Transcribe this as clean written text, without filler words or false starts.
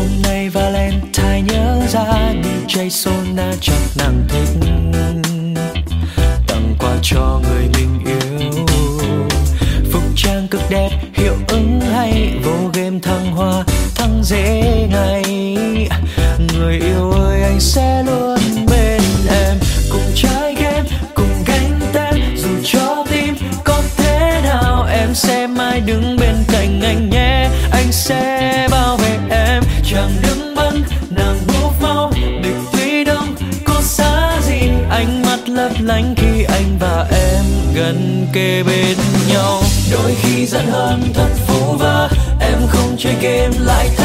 hôm nay Valentine nhớ ra đi chạy Sona chắc nàng thích, tặng quà cho người mình yêu. Phục trang cực đẹp hiệu ứng hay, vô game thăng hoa thăng dễ ngay. Người yêu ơi anh sẽ luôn bên em, cùng trái game cùng gánh tên. Dù cho tim có thế nào em sẽ mãi đứng bên cạnh anh nhé. Anh sẽ bảo vệ em, chẳng đứng bấn nàng bố mau. Địch tuy đông có xa gì, ánh mắt lấp lánh khi anh và em gần kề bên nhau. Đôi khi giận hơn thật vu vơ, em không chơi game lại